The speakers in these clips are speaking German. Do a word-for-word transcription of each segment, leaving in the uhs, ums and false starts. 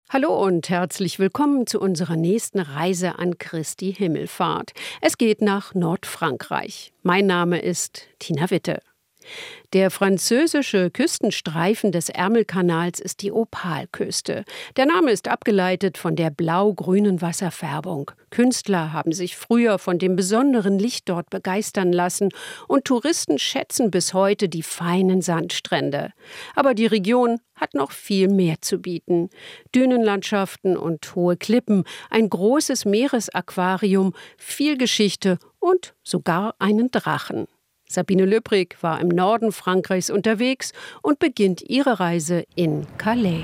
Hallo und herzlich willkommen zu unserer nächsten Reise an Christi Himmelfahrt. Es geht nach Nordfrankreich. Mein Name ist Tina Witte. Der französische Küstenstreifen des Ärmelkanals ist die Opalküste. Der Name ist abgeleitet von der blau-grünen Wasserfärbung. Künstler haben sich früher von dem besonderen Licht dort begeistern lassen und Touristen schätzen bis heute die feinen Sandstrände. Aber die Region hat noch viel mehr zu bieten. Dünenlandschaften und hohe Klippen, ein großes Meeresaquarium, viel Geschichte und sogar einen Drachen. Sabine Löbrig war im Norden Frankreichs unterwegs und beginnt ihre Reise in Calais.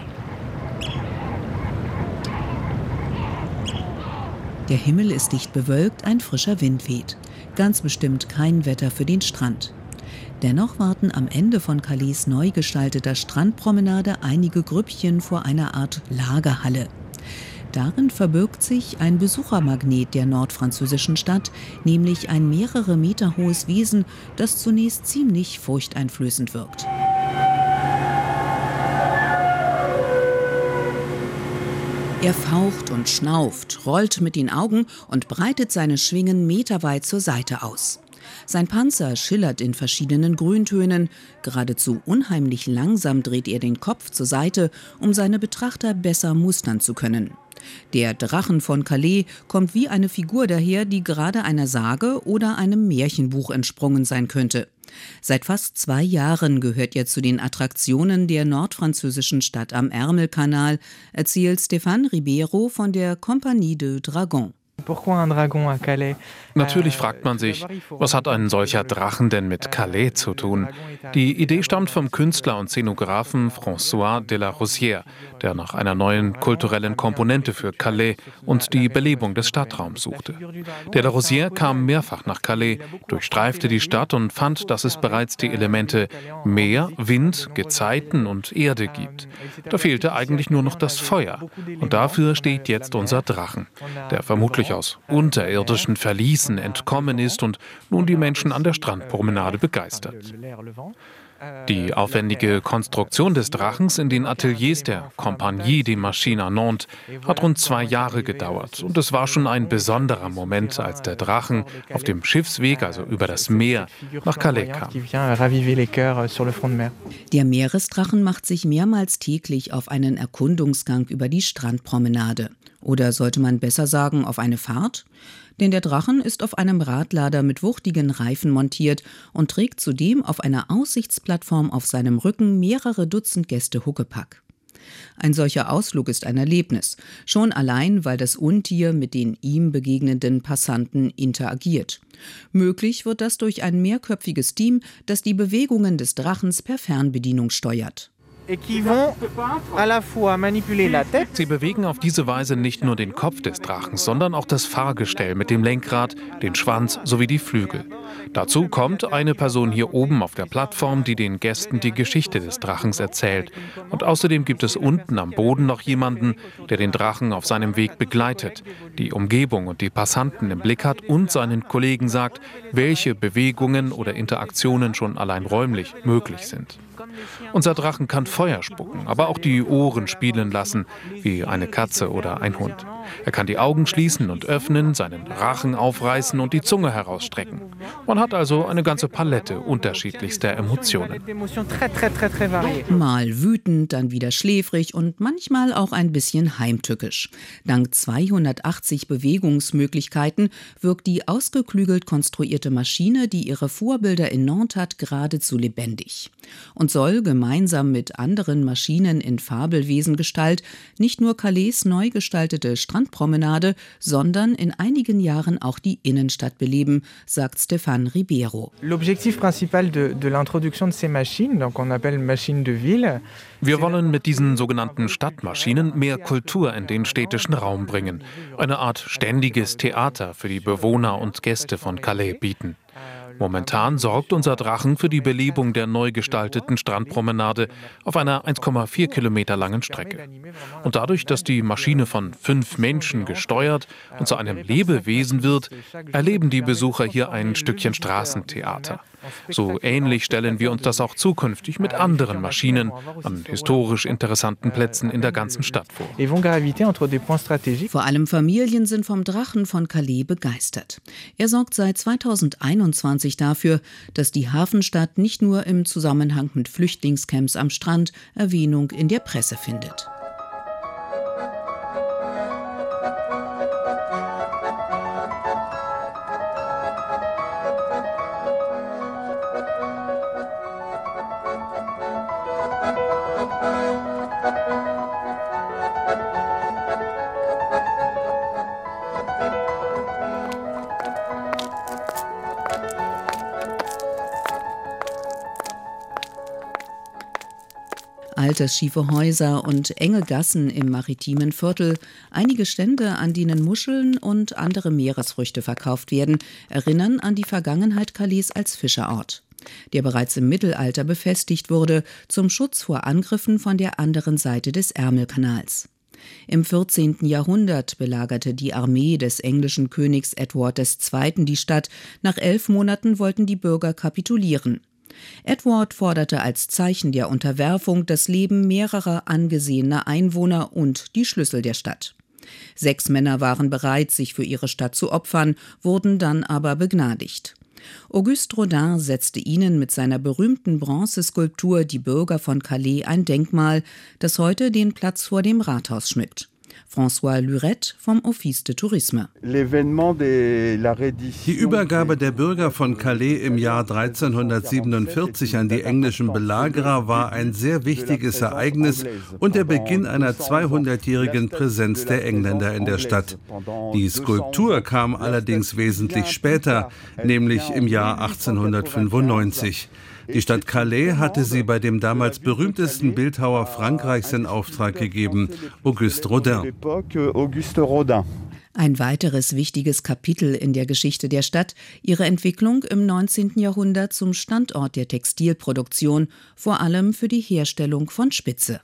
Der Himmel ist dicht bewölkt, ein frischer Wind weht. Ganz bestimmt kein Wetter für den Strand. Dennoch warten am Ende von Calais neu gestalteter Strandpromenade einige Grüppchen vor einer Art Lagerhalle. Darin verbirgt sich ein Besuchermagnet der nordfranzösischen Stadt, nämlich ein mehrere Meter hohes Wesen, das zunächst ziemlich furchteinflößend wirkt. Er faucht und schnauft, rollt mit den Augen und breitet seine Schwingen meterweit zur Seite aus. Sein Panzer schillert in verschiedenen Grüntönen. Geradezu unheimlich langsam dreht er den Kopf zur Seite, um seine Betrachter besser mustern zu können. Der Drachen von Calais kommt wie eine Figur daher, die gerade einer Sage oder einem Märchenbuch entsprungen sein könnte. Seit fast zwei Jahren gehört er zu den Attraktionen der nordfranzösischen Stadt am Ärmelkanal, erzählt Stéphane Ribeiro von der Compagnie de Dragon. Natürlich fragt man sich, was hat ein solcher Drachen denn mit Calais zu tun? Die Idee stammt vom Künstler und Szenografen François de la Rosière, der nach einer neuen kulturellen Komponente für Calais und die Belebung des Stadtraums suchte. De la Rosière kam mehrfach nach Calais, durchstreifte die Stadt und fand, dass es bereits die Elemente Meer, Wind, Gezeiten und Erde gibt. Da fehlte eigentlich nur noch das Feuer. Und dafür steht jetzt unser Drachen, der vermutlich aus unterirdischen Verließen entkommen ist und nun die Menschen an der Strandpromenade begeistert. Die aufwendige Konstruktion des Drachens in den Ateliers der Compagnie des Machines à Nantes hat rund zwei Jahre gedauert. Und es war schon ein besonderer Moment, als der Drachen auf dem Schiffsweg, also über das Meer, nach Calais kam. Der Meeresdrachen macht sich mehrmals täglich auf einen Erkundungsgang über die Strandpromenade. Oder sollte man besser sagen, auf eine Fahrt? Denn der Drachen ist auf einem Radlader mit wuchtigen Reifen montiert und trägt zudem auf einer Aussichtsplattform auf seinem Rücken mehrere Dutzend Gäste Huckepack. Ein solcher Ausflug ist ein Erlebnis, schon allein, weil das Untier mit den ihm begegnenden Passanten interagiert. Möglich wird das durch ein mehrköpfiges Team, das die Bewegungen des Drachens per Fernbedienung steuert. Sie bewegen auf diese Weise nicht nur den Kopf des Drachens, sondern auch das Fahrgestell mit dem Lenkrad, den Schwanz sowie die Flügel. Dazu kommt eine Person hier oben auf der Plattform, die den Gästen die Geschichte des Drachens erzählt. Und außerdem gibt es unten am Boden noch jemanden, der den Drachen auf seinem Weg begleitet, die Umgebung und die Passanten im Blick hat und seinen Kollegen sagt, welche Bewegungen oder Interaktionen schon allein räumlich möglich sind. Unser Drachen kann Feuer spucken, aber auch die Ohren spielen lassen, wie eine Katze oder ein Hund. Er kann die Augen schließen und öffnen, seinen Rachen aufreißen und die Zunge herausstrecken. Man hat also eine ganze Palette unterschiedlichster Emotionen. Mal wütend, dann wieder schläfrig und manchmal auch ein bisschen heimtückisch. Dank zweihundertachtzig Bewegungsmöglichkeiten wirkt die ausgeklügelt konstruierte Maschine, die ihre Vorbilder in Nantes hat, geradezu lebendig. Und soll gemeinsam mit anderen Maschinen in Fabelwesengestalt nicht nur Calais neu gestaltete Strandpromenade, sondern in einigen Jahren auch die Innenstadt beleben, sagt Stéphane Ribeiro. L'objectif principal de, de l'introduction de ces machines, donc on appelle machines de ville. Wir wollen mit diesen sogenannten Stadtmaschinen mehr Kultur in den städtischen Raum bringen. Eine Art ständiges Theater für die Bewohner und Gäste von Calais bieten. Momentan sorgt unser Drachen für die Belebung der neu gestalteten Strandpromenade auf einer eins Komma vier Kilometer langen Strecke. Und dadurch, dass die Maschine von fünf Menschen gesteuert und zu einem Lebewesen wird, erleben die Besucher hier ein Stückchen Straßentheater. So ähnlich stellen wir uns das auch zukünftig mit anderen Maschinen an historisch interessanten Plätzen in der ganzen Stadt vor. Vor allem Familien sind vom Drachen von Calais begeistert. Er sorgt seit zweitausendeinundzwanzig dafür, dass die Hafenstadt nicht nur im Zusammenhang mit Flüchtlingscamps am Strand Erwähnung in der Presse findet. Altersschiefe Häuser und enge Gassen im maritimen Viertel, einige Stände, an denen Muscheln und andere Meeresfrüchte verkauft werden, erinnern an die Vergangenheit Calais als Fischerort, der bereits im Mittelalter befestigt wurde, zum Schutz vor Angriffen von der anderen Seite des Ärmelkanals. Im vierzehnten Jahrhundert belagerte die Armee des englischen Königs Edward der Zweite die Stadt. Nach elf Monaten wollten die Bürger kapitulieren. Edward forderte als Zeichen der Unterwerfung das Leben mehrerer angesehener Einwohner und die Schlüssel der Stadt. Sechs Männer waren bereit, sich für ihre Stadt zu opfern, wurden dann aber begnadigt. Auguste Rodin setzte ihnen mit seiner berühmten Bronzeskulptur Die Bürger von Calais ein Denkmal, das heute den Platz vor dem Rathaus schmückt. François Lurette vom Office de Tourisme. Die Übergabe der Bürger von Calais im Jahr dreizehnhundertsiebenundvierzig an die englischen Belagerer war ein sehr wichtiges Ereignis und der Beginn einer zweihundertjährigen Präsenz der Engländer in der Stadt. Die Skulptur kam allerdings wesentlich später, nämlich im Jahr achtzehnhundertfünfundneunzig. Die Stadt Calais hatte sie bei dem damals berühmtesten Bildhauer Frankreichs in Auftrag gegeben, Auguste Rodin. Ein weiteres wichtiges Kapitel in der Geschichte der Stadt, ihre Entwicklung im neunzehnten Jahrhundert zum Standort der Textilproduktion, vor allem für die Herstellung von Spitze.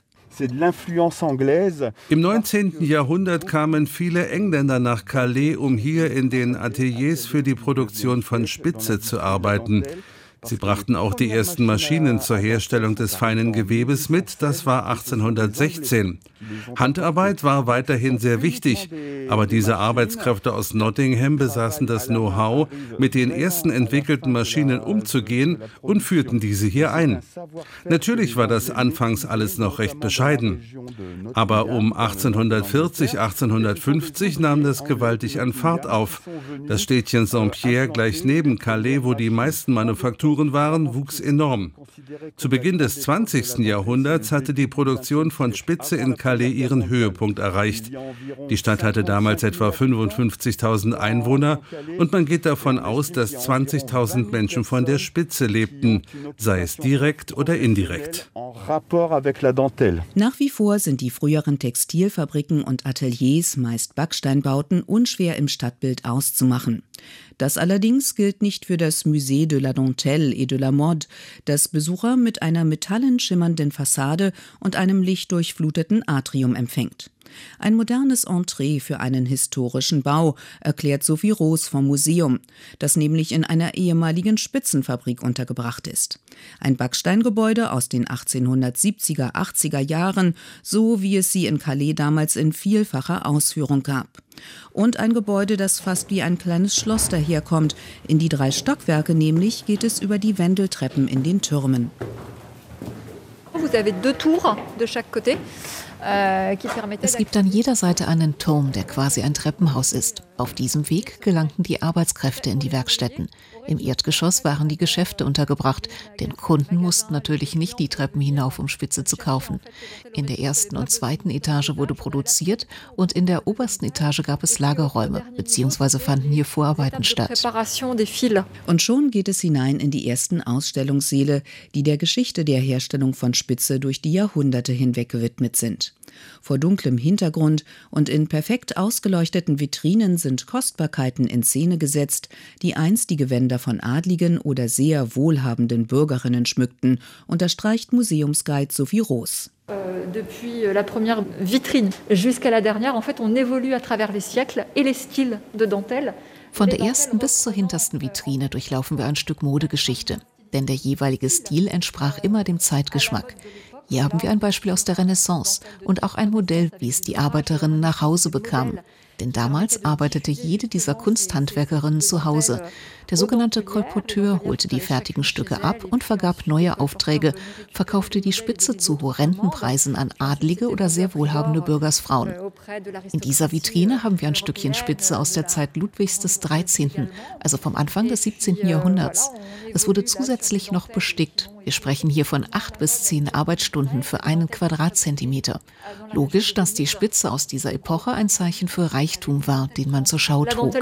Im neunzehnten Jahrhundert kamen viele Engländer nach Calais, um hier in den Ateliers für die Produktion von Spitze zu arbeiten. Sie brachten auch die ersten Maschinen zur Herstellung des feinen Gewebes mit, das war achtzehnhundertsechzehn. Handarbeit war weiterhin sehr wichtig, aber diese Arbeitskräfte aus Nottingham besaßen das Know-how, mit den ersten entwickelten Maschinen umzugehen und führten diese hier ein. Natürlich war das anfangs alles noch recht bescheiden, aber um achtzehnhundertvierzig, achtzehnhundertfünfzig nahm das gewaltig an Fahrt auf. Das Städtchen Saint-Pierre gleich neben Calais, wo die meisten Manufakturen waren, wuchs enorm. Zu Beginn des zwanzigsten Jahrhunderts hatte die Produktion von Spitze in Calais ihren Höhepunkt erreicht. Die Stadt hatte damals etwa fünfundfünfzigtausend Einwohner und man geht davon aus, dass zwanzigtausend Menschen von der Spitze lebten, sei es direkt oder indirekt. Nach wie vor sind die früheren Textilfabriken und Ateliers, meist Backsteinbauten, unschwer im Stadtbild auszumachen. Das allerdings gilt nicht für das Musée de la Dentelle et de la Mode, das Besucher mit einer metallen schimmernden Fassade und einem lichtdurchfluteten Atrium empfängt. Ein modernes Entree für einen historischen Bau, erklärt Sophie Roos vom Museum, das nämlich in einer ehemaligen Spitzenfabrik untergebracht ist. Ein Backsteingebäude aus den achtzehnhundertsiebziger, achtziger Jahren, so wie es sie in Calais damals in vielfacher Ausführung gab. Und ein Gebäude, das fast wie ein kleines Schloss daherkommt. In die drei Stockwerke nämlich geht es über die Wendeltreppen in den Türmen. Vous avez deux tours de chaque côté. Es gibt an jeder Seite einen Turm, der quasi ein Treppenhaus ist. Auf diesem Weg gelangten die Arbeitskräfte in die Werkstätten. Im Erdgeschoss waren die Geschäfte untergebracht, denn Kunden mussten natürlich nicht die Treppen hinauf, um Spitze zu kaufen. In der ersten und zweiten Etage wurde produziert und in der obersten Etage gab es Lagerräume, beziehungsweise fanden hier Vorarbeiten statt. Und schon geht es hinein in die ersten Ausstellungssäle, die der Geschichte der Herstellung von Spitze durch die Jahrhunderte hinweg gewidmet sind. Vor dunklem Hintergrund und in perfekt ausgeleuchteten Vitrinen sind Kostbarkeiten in Szene gesetzt, die einst die Gewänder von adligen oder sehr wohlhabenden Bürgerinnen schmückten, unterstreicht Museumsguide Sophie Roos. Depuis la première vitrine jusqu'à la dernière, en fait, on évolue à travers les siècles et les styles de dentelle. Von der ersten bis zur hintersten Vitrine durchlaufen wir ein Stück Modegeschichte, denn der jeweilige Stil entsprach immer dem Zeitgeschmack. Hier haben wir ein Beispiel aus der Renaissance und auch ein Modell, wie es die Arbeiterinnen nach Hause bekamen. Denn damals arbeitete jede dieser Kunsthandwerkerinnen zu Hause. Der sogenannte Kolporteur holte die fertigen Stücke ab und vergab neue Aufträge, verkaufte die Spitze zu horrenden Preisen an adlige oder sehr wohlhabende Bürgersfrauen. In dieser Vitrine haben wir ein Stückchen Spitze aus der Zeit Ludwigs des dreizehnten, also vom Anfang des siebzehnten Jahrhunderts. Es wurde zusätzlich noch bestickt. Wir sprechen hier von acht bis zehn Arbeitsstunden für einen Quadratzentimeter. Logisch, dass die Spitze aus dieser Epoche ein Zeichen für Reichtum war, den man zur Schau trug.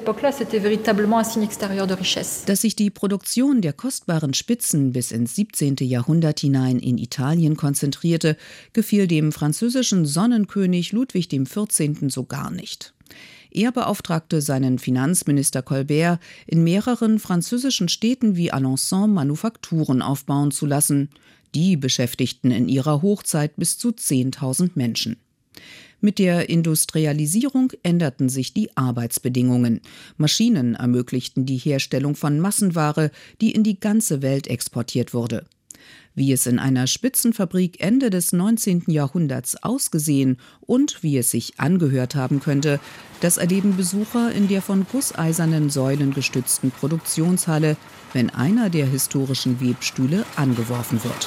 Dass sich die Produktion der kostbaren Spitzen bis ins siebzehnte Jahrhundert hinein in Italien konzentrierte, gefiel dem französischen Sonnenkönig Ludwig der vierzehnte. So gar nicht. Er beauftragte seinen Finanzminister Colbert, in mehreren französischen Städten wie Alençon Manufakturen aufbauen zu lassen. Die beschäftigten in ihrer Hochzeit bis zu zehntausend Menschen. Mit der Industrialisierung änderten sich die Arbeitsbedingungen. Maschinen ermöglichten die Herstellung von Massenware, die in die ganze Welt exportiert wurde. Wie es in einer Spitzenfabrik Ende des neunzehnten. Jahrhunderts ausgesehen und wie es sich angehört haben könnte, das erleben Besucher in der von gusseisernen Säulen gestützten Produktionshalle, wenn einer der historischen Webstühle angeworfen wird.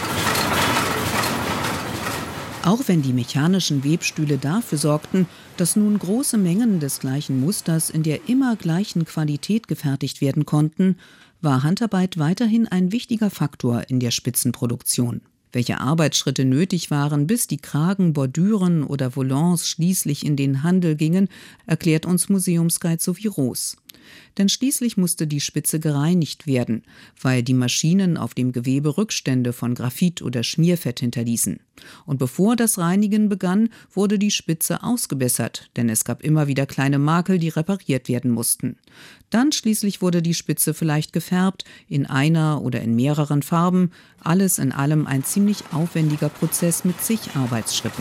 Auch wenn die mechanischen Webstühle dafür sorgten, dass nun große Mengen des gleichen Musters in der immer gleichen Qualität gefertigt werden konnten, war Handarbeit weiterhin ein wichtiger Faktor in der Spitzenproduktion. Welche Arbeitsschritte nötig waren, bis die Kragen, Bordüren oder Volants schließlich in den Handel gingen, erklärt uns Museumsguide Sophie Roos. Denn schließlich musste die Spitze gereinigt werden, weil die Maschinen auf dem Gewebe Rückstände von Graphit oder Schmierfett hinterließen. Und bevor das Reinigen begann, wurde die Spitze ausgebessert, denn es gab immer wieder kleine Makel, die repariert werden mussten. Dann schließlich wurde die Spitze vielleicht gefärbt, in einer oder in mehreren Farben, alles in allem ein ziemlich aufwendiger Prozess mit zig Arbeitsschritten.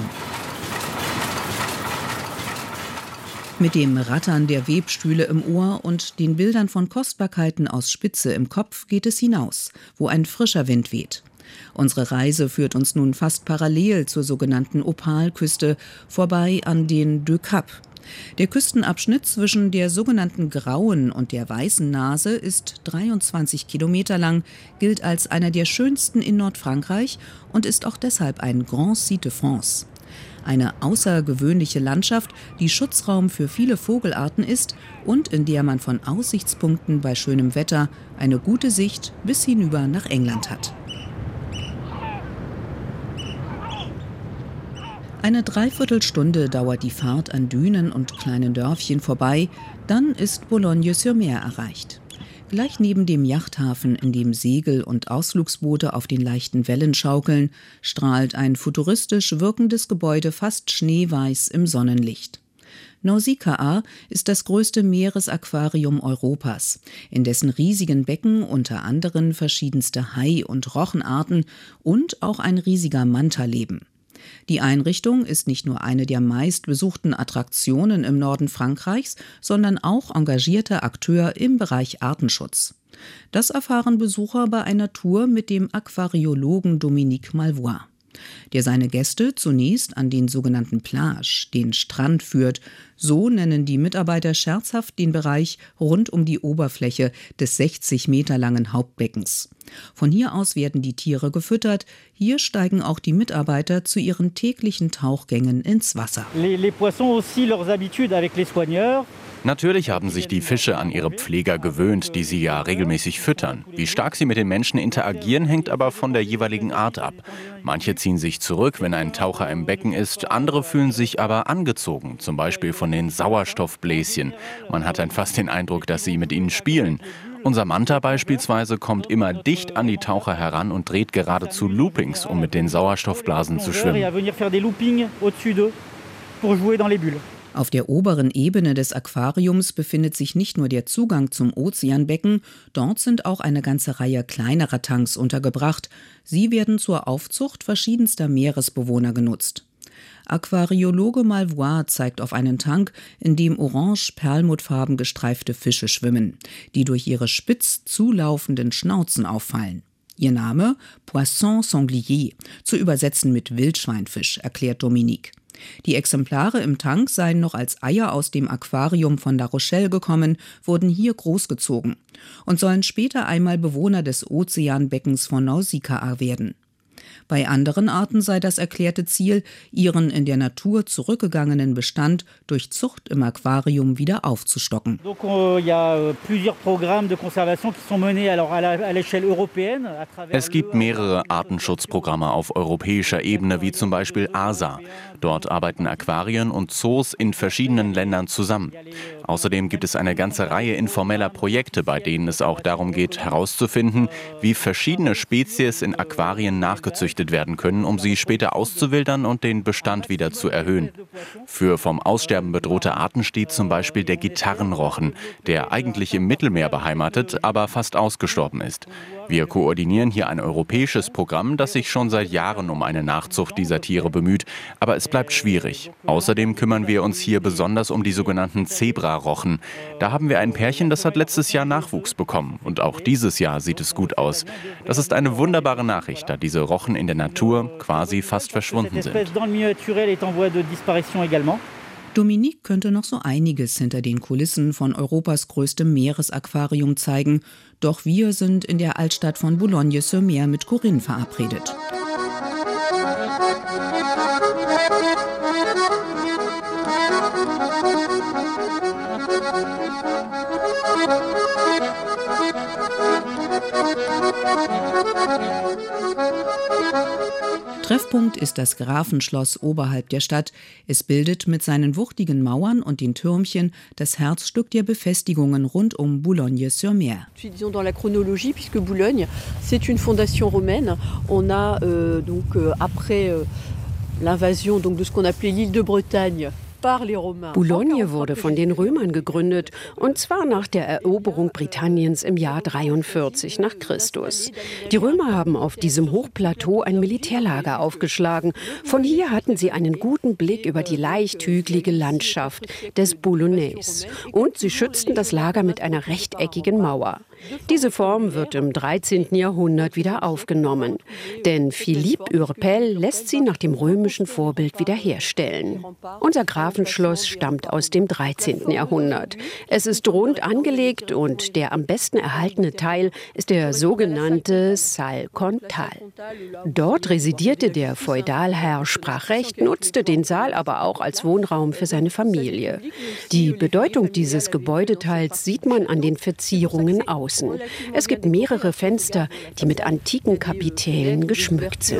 Mit dem Rattern der Webstühle im Ohr und den Bildern von Kostbarkeiten aus Spitze im Kopf geht es hinaus, wo ein frischer Wind weht. Unsere Reise führt uns nun fast parallel zur sogenannten Opalküste vorbei an den Deux Caps. Der Küstenabschnitt zwischen der sogenannten Grauen und der Weißen Nase ist dreiundzwanzig Kilometer lang, gilt als einer der schönsten in Nordfrankreich und ist auch deshalb ein Grand Site de France. Eine außergewöhnliche Landschaft, die Schutzraum für viele Vogelarten ist und in der man von Aussichtspunkten bei schönem Wetter eine gute Sicht bis hinüber nach England hat. Eine Dreiviertelstunde dauert die Fahrt an Dünen und kleinen Dörfchen vorbei, dann ist Boulogne-sur-Mer erreicht. Gleich neben dem Yachthafen, in dem Segel- und Ausflugsboote auf den leichten Wellen schaukeln, strahlt ein futuristisch wirkendes Gebäude fast schneeweiß im Sonnenlicht. Nausicaa ist das größte Meeresaquarium Europas, in dessen riesigen Becken unter anderem verschiedenste Hai- und Rochenarten und auch ein riesiger Manta leben. Die Einrichtung ist nicht nur eine der meistbesuchten Attraktionen im Norden Frankreichs, sondern auch engagierter Akteur im Bereich Artenschutz. Das erfahren Besucher bei einer Tour mit dem Aquariologen Dominique Malvois, der seine Gäste zunächst an den sogenannten Plage, den Strand, führt. So nennen die Mitarbeiter scherzhaft den Bereich rund um die Oberfläche des sechzig Meter langen Hauptbeckens. Von hier aus werden die Tiere gefüttert. Hier steigen auch die Mitarbeiter zu ihren täglichen Tauchgängen ins Wasser. Les, les poissons aussi leurs habitudes avec les soigneurs. Natürlich haben sich die Fische an ihre Pfleger gewöhnt, die sie ja regelmäßig füttern. Wie stark sie mit den Menschen interagieren, hängt aber von der jeweiligen Art ab. Manche ziehen sich zurück, wenn ein Taucher im Becken ist, andere fühlen sich aber angezogen, zum Beispiel von den Sauerstoffbläschen. Man hat dann fast den Eindruck, dass sie mit ihnen spielen. Unser Manta beispielsweise kommt immer dicht an die Taucher heran und dreht geradezu Loopings, um mit den Sauerstoffblasen zu schwimmen. Auf der oberen Ebene des Aquariums befindet sich nicht nur der Zugang zum Ozeanbecken, dort sind auch eine ganze Reihe kleinerer Tanks untergebracht. Sie werden zur Aufzucht verschiedenster Meeresbewohner genutzt. Aquariologe Malvois zeigt auf einen Tank, in dem orange-perlmuttfarben gestreifte Fische schwimmen, die durch ihre spitz zulaufenden Schnauzen auffallen. Ihr Name? Poisson sanglier, zu übersetzen mit Wildschweinfisch, erklärt Dominique. Die Exemplare im Tank seien noch als Eier aus dem Aquarium von La Rochelle gekommen, wurden hier großgezogen und sollen später einmal Bewohner des Ozeanbeckens von Nausicaa werden. Bei anderen Arten sei das erklärte Ziel, ihren in der Natur zurückgegangenen Bestand durch Zucht im Aquarium wieder aufzustocken. Es gibt mehrere Artenschutzprogramme auf europäischer Ebene, wie zum Beispiel A S A. Dort arbeiten Aquarien und Zoos in verschiedenen Ländern zusammen. Außerdem gibt es eine ganze Reihe informeller Projekte, bei denen es auch darum geht, herauszufinden, wie verschiedene Spezies in Aquarien nachgezüchtet werden können, um sie später auszuwildern und den Bestand wieder zu erhöhen. Für vom Aussterben bedrohte Arten steht zum Beispiel der Gitarrenrochen, der eigentlich im Mittelmeer beheimatet, aber fast ausgestorben ist. Wir koordinieren hier ein europäisches Programm, das sich schon seit Jahren um eine Nachzucht dieser Tiere bemüht, aber es bleibt schwierig. Außerdem kümmern wir uns hier besonders um die sogenannten Zebrarochen. Da haben wir ein Pärchen, das hat letztes Jahr Nachwuchs bekommen und auch dieses Jahr sieht es gut aus. Das ist eine wunderbare Nachricht, da diese Rochen in der Natur quasi fast verschwunden sind. Dominique könnte noch so einiges hinter den Kulissen von Europas größtem Meeresaquarium zeigen, doch wir sind in der Altstadt von Boulogne-sur-Mer mit Corinne verabredet. Treffpunkt ist das Grafenschloss oberhalb der Stadt. Es bildet mit seinen wuchtigen Mauern und den Türmchen das Herzstück der Befestigungen rund um Boulogne-sur-Mer. Disons dans la chronologie, puisque Boulogne, c'est une fondation romaine. On a euh, donc euh, après euh, l'invasion donc de ce qu'on appelait l'île de Bretagne. Boulogne wurde von den Römern gegründet, und zwar nach der Eroberung Britanniens im Jahr dreiundvierzig nach Christus. Die Römer haben auf diesem Hochplateau ein Militärlager aufgeschlagen. Von hier hatten sie einen guten Blick über die leicht hügelige Landschaft des Boulonnais. Und sie schützten das Lager mit einer rechteckigen Mauer. Diese Form wird im dreizehnten Jahrhundert wieder aufgenommen. Denn Philippe Urpel lässt sie nach dem römischen Vorbild wiederherstellen. Unser Grafenschloss stammt aus dem dreizehnten Jahrhundert. Es ist rund angelegt und der am besten erhaltene Teil ist der sogenannte Salle Comtal. Dort residierte der Feudalherr, sprach Recht, nutzte den Saal aber auch als Wohnraum für seine Familie. Die Bedeutung dieses Gebäudeteils sieht man an den Verzierungen außen. Es gibt mehrere Fenster, die mit antiken Kapitellen geschmückt sind.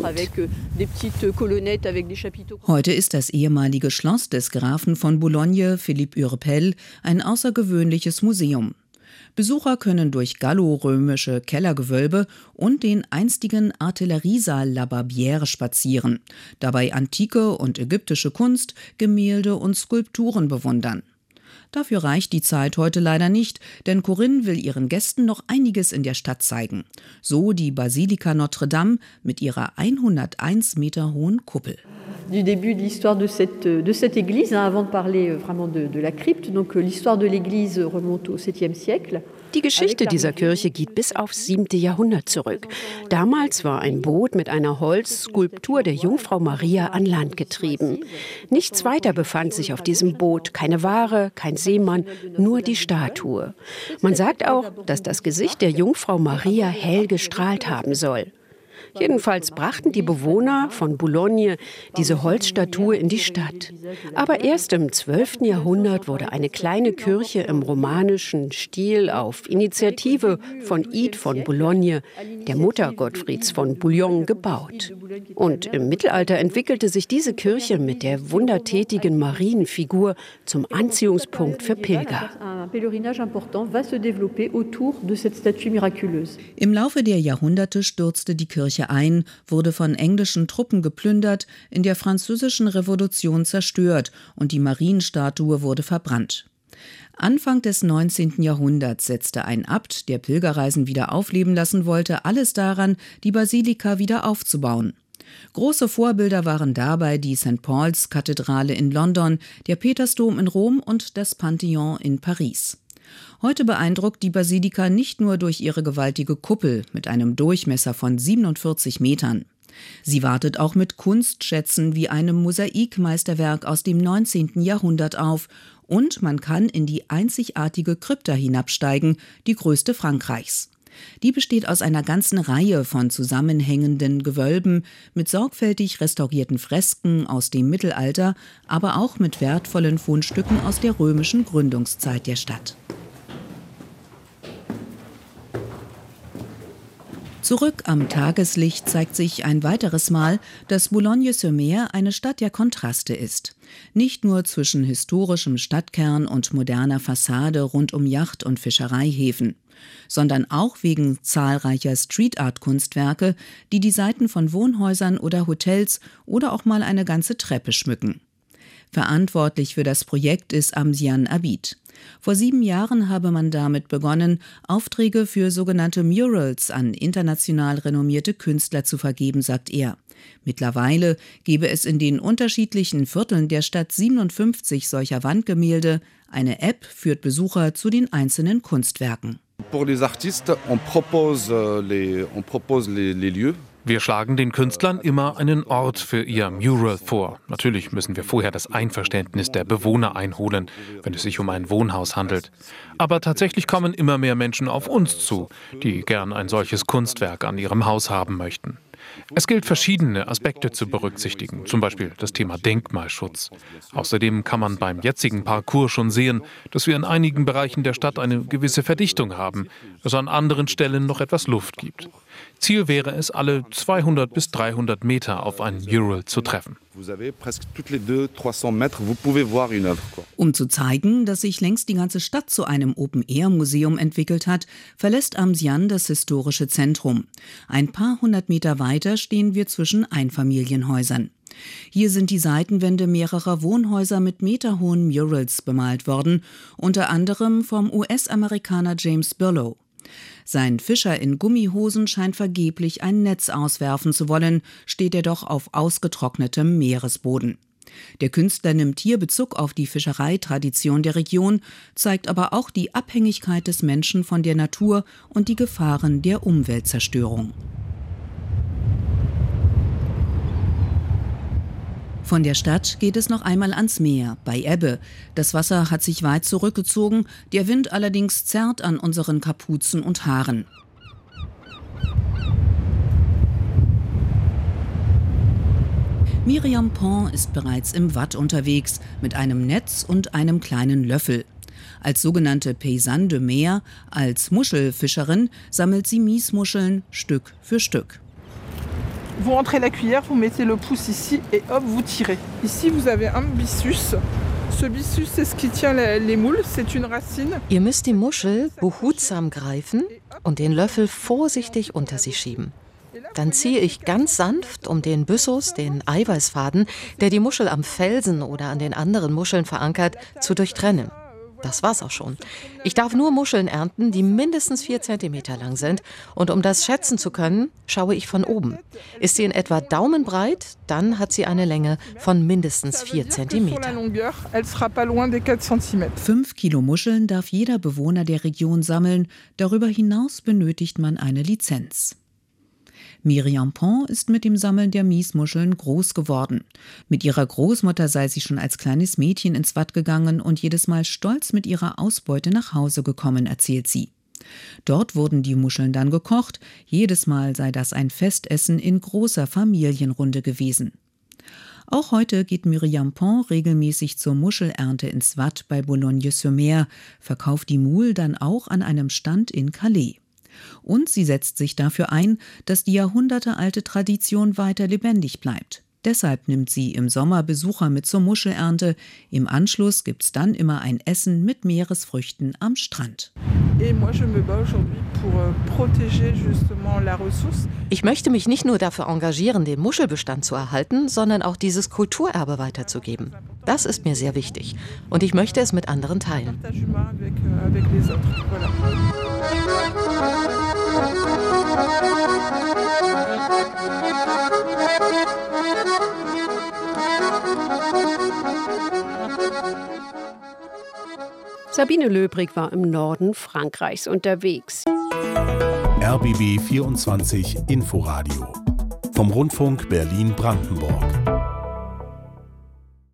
Heute ist das ehemalige Schloss des Grafen von Boulogne, Philippe Urpel, ein außergewöhnliches Museum. Besucher können durch gallorömische Kellergewölbe und den einstigen Artilleriesaal La Barbière spazieren, dabei antike und ägyptische Kunst, Gemälde und Skulpturen bewundern. Dafür reicht die Zeit heute leider nicht, denn Corinne will ihren Gästen noch einiges in der Stadt zeigen. So die Basilika Notre-Dame mit ihrer hunderteins Meter hohen Kuppel. Du début de l'histoire de cette, de cette église, hein, avant de parler vraiment de, de la crypte. Donc l'histoire de l'église remonte au septième siècle. Die Geschichte dieser Kirche geht bis aufs siebte Jahrhundert zurück. Damals war ein Boot mit einer Holzskulptur der Jungfrau Maria an Land getrieben. Nichts weiter befand sich auf diesem Boot, keine Ware, kein Seemann, nur die Statue. Man sagt auch, dass das Gesicht der Jungfrau Maria hell gestrahlt haben soll. Jedenfalls brachten die Bewohner von Boulogne diese Holzstatue in die Stadt. Aber erst im zwölften Jahrhundert wurde eine kleine Kirche im romanischen Stil auf Initiative von Ide von Boulogne, der Mutter Gottfrieds von Bouillon, gebaut. Und im Mittelalter entwickelte sich diese Kirche mit der wundertätigen Marienfigur zum Anziehungspunkt für Pilger. Im Laufe der Jahrhunderte stürzte die Kirche ein, wurde von englischen Truppen geplündert, in der Französischen Revolution zerstört und die Marienstatue wurde verbrannt. Anfang des neunzehnten Jahrhunderts setzte ein Abt, der Pilgerreisen wieder aufleben lassen wollte, alles daran, die Basilika wieder aufzubauen. Große Vorbilder waren dabei die Sankt Paul's Kathedrale in London, der Petersdom in Rom und das Pantheon in Paris. Heute beeindruckt die Basilika nicht nur durch ihre gewaltige Kuppel mit einem Durchmesser von siebenundvierzig Metern. Sie wartet auch mit Kunstschätzen wie einem Mosaikmeisterwerk aus dem neunzehnten Jahrhundert auf und man kann in die einzigartige Krypta hinabsteigen, die größte Frankreichs. Die besteht aus einer ganzen Reihe von zusammenhängenden Gewölben mit sorgfältig restaurierten Fresken aus dem Mittelalter, aber auch mit wertvollen Fundstücken aus der römischen Gründungszeit der Stadt. Zurück am Tageslicht zeigt sich ein weiteres Mal, dass Boulogne-sur-Mer eine Stadt der Kontraste ist. Nicht nur zwischen historischem Stadtkern und moderner Fassade rund um Yacht- und Fischereihäfen, sondern auch wegen zahlreicher Street-Art-Kunstwerke, die die Seiten von Wohnhäusern oder Hotels oder auch mal eine ganze Treppe schmücken. Verantwortlich für das Projekt ist Amzian Abid. Vor sieben Jahren habe man damit begonnen, Aufträge für sogenannte Murals an international renommierte Künstler zu vergeben, sagt er. Mittlerweile gebe es in den unterschiedlichen Vierteln der Stadt siebenundfünfzig solcher Wandgemälde. Eine App führt Besucher zu den einzelnen Kunstwerken. Pour les artistes, on propose les, on propose les, les lieux. Wir schlagen den Künstlern immer einen Ort für ihr Mural vor. Natürlich müssen wir vorher das Einverständnis der Bewohner einholen, wenn es sich um ein Wohnhaus handelt. Aber tatsächlich kommen immer mehr Menschen auf uns zu, die gern ein solches Kunstwerk an ihrem Haus haben möchten. Es gilt, verschiedene Aspekte zu berücksichtigen, zum Beispiel das Thema Denkmalschutz. Außerdem kann man beim jetzigen Parcours schon sehen, dass wir in einigen Bereichen der Stadt eine gewisse Verdichtung haben, es an anderen Stellen noch etwas Luft gibt. Ziel wäre es, alle zweihundert bis dreihundert Meter auf ein Mural zu treffen. Um zu zeigen, dass sich längst die ganze Stadt zu einem Open-Air-Museum entwickelt hat, verlässt Amzian das historische Zentrum. Ein paar hundert Meter weiter stehen wir zwischen Einfamilienhäusern. Hier sind die Seitenwände mehrerer Wohnhäuser mit meterhohen Murals bemalt worden, unter anderem vom U S-Amerikaner James Birlow. Sein Fischer in Gummihosen scheint vergeblich ein Netz auswerfen zu wollen, steht er doch auf ausgetrocknetem Meeresboden. Der Künstler nimmt hier Bezug auf die Fischereitradition der Region, zeigt aber auch die Abhängigkeit des Menschen von der Natur und die Gefahren der Umweltzerstörung. Von der Stadt geht es noch einmal ans Meer, bei Ebbe. Das Wasser hat sich weit zurückgezogen, der Wind allerdings zerrt an unseren Kapuzen und Haaren. Myriam Pont ist bereits im Watt unterwegs, mit einem Netz und einem kleinen Löffel. Als sogenannte Paysanne de Mer, als Muschelfischerin, sammelt sie Miesmuscheln Stück für Stück. Vous rentrez la cuillère, vous mettez le pouce ici et hop, vous tirez. Ici, vous avez un byssus. Ce byssus, c'est ce qui tient les moules, c'est une racine. Ihr müsst die Muschel behutsam greifen und den Löffel vorsichtig unter sie schieben. Dann ziehe ich ganz sanft um den Byssus, den Eiweißfaden, der die Muschel am Felsen oder an den anderen Muscheln verankert, zu durchtrennen. Das war's auch schon. Ich darf nur Muscheln ernten, die mindestens vier Zentimeter lang sind. Und um das schätzen zu können, schaue ich von oben. Ist sie in etwa daumenbreit, dann hat sie eine Länge von mindestens vier Zentimeter. Fünf Kilo Muscheln darf jeder Bewohner der Region sammeln. Darüber hinaus benötigt man eine Lizenz. Myriam Pont ist mit dem Sammeln der Miesmuscheln groß geworden. Mit ihrer Großmutter sei sie schon als kleines Mädchen ins Watt gegangen und jedes Mal stolz mit ihrer Ausbeute nach Hause gekommen, erzählt sie. Dort wurden die Muscheln dann gekocht, jedes Mal sei das ein Festessen in großer Familienrunde gewesen. Auch heute geht Myriam Pont regelmäßig zur Muschelernte ins Watt bei Boulogne-sur-Mer, verkauft die Moules dann auch an einem Stand in Calais. Und sie setzt sich dafür ein, dass die jahrhundertealte Tradition weiter lebendig bleibt. Deshalb nimmt sie im Sommer Besucher mit zur Muschelernte. Im Anschluss gibt's dann immer ein Essen mit Meeresfrüchten am Strand. Ich möchte mich nicht nur dafür engagieren, den Muschelbestand zu erhalten, sondern auch dieses Kulturerbe weiterzugeben. Das ist mir sehr wichtig und ich möchte es mit anderen teilen. Sabine Löbrig war im Norden Frankreichs unterwegs. R B B vierundzwanzig Inforadio vom Rundfunk Berlin-Brandenburg.